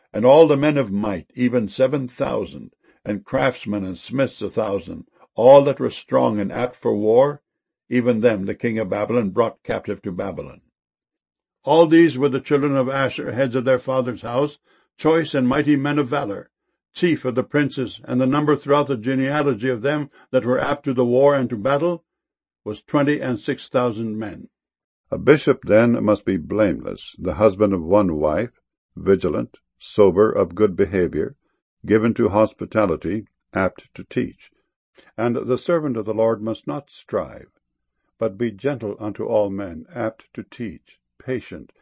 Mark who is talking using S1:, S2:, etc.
S1: And all the men of might, even 7,000, and craftsmen and smiths 1,000, all that were strong and apt for war, even them the king of Babylon brought captive to Babylon. All these were the children of Asher, heads of their father's house, choice and mighty men of valor, chief of the princes, and the number throughout the genealogy of them that were apt to the war and to battle was 26,000 men.
S2: A bishop then must be blameless, the husband of one wife, vigilant, sober, of good behavior, given to hospitality, apt to teach. And the servant of the Lord must not strive, but be gentle unto all men, apt to teach, patient,